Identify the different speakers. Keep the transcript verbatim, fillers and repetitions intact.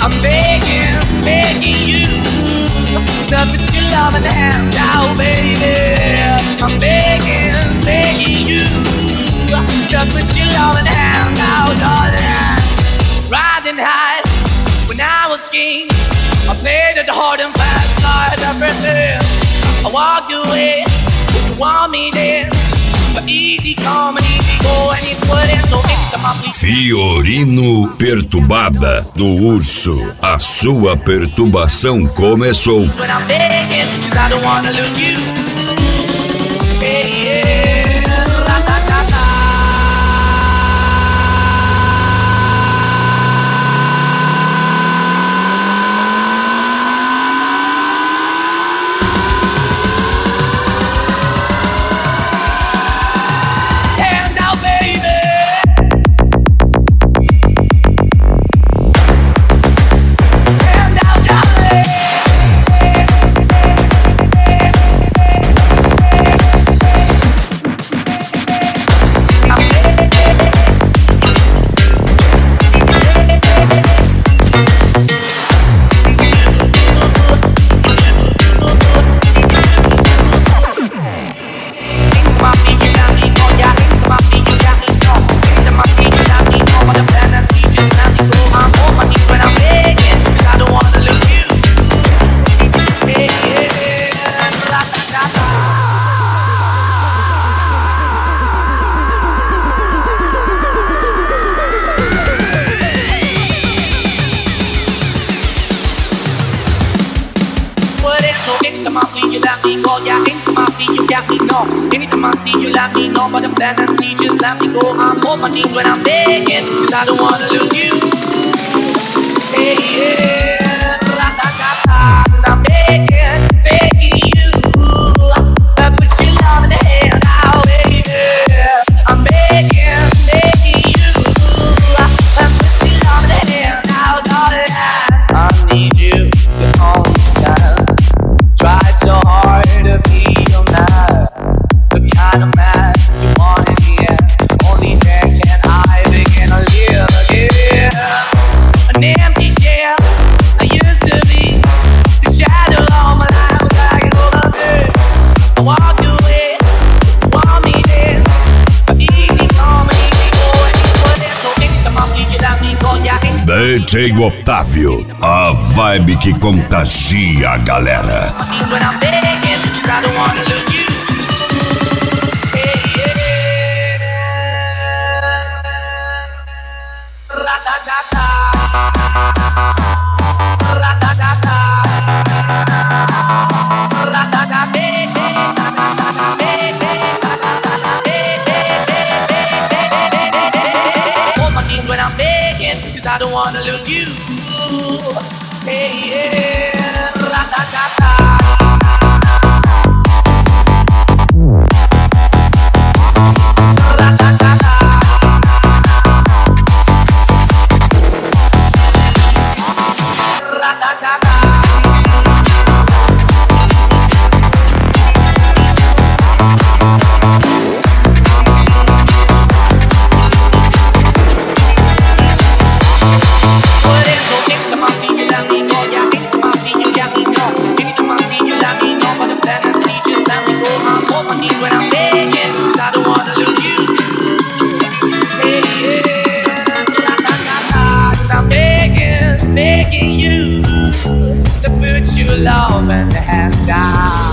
Speaker 1: I'm begging, begging you to put your love in the hand out, baby. I'm begging, begging you to put your love in the hand out, darling. Riding high when I was king, I played it hard and fast, tried everything. I walked away, you want me then, but easy come and easy go, and it wouldn't, so it's my please.
Speaker 2: Fiorino Perturbada do Urso, a sua perturbação começou.
Speaker 1: When I'm begging, 'cause I don't wanna lose you. Hey, yeah, la, la, la, la. Anytime I see you, let me know. But the plan and see, just let me go. I'm on my knees when I'm begging, 'cause I don't wanna lose you. Hey, yeah, la, la, la, la. And I'm begging, begging you to put your love in the hand out, baby. I'm begging, begging you to put your love in the hand out, darling. I need you to understand. Try so hard to be your man, the kind of man you want in the end. Only then can I begin to live again. An empty shell I used to be, the shadow of my life was like over me. I walked away, want me then, but easy come and easy go, and you put it so anytime I feel you let me go, yeah.
Speaker 2: D J Otávio, a vibe que contagia a galera.
Speaker 1: When I'm begging, 'cause I don't wanna lose you. Hey, yeah. Ra-da-da-da. Ra-da-da-da. Ra-da-da, baby. Da-da-da-da, baby. Da-da-da-da, baby. On my knees when I'm begging, 'cause I don't wanna lose you. Hey, yeah. Ra-da-da-da. Begging you to put your love in the hand down.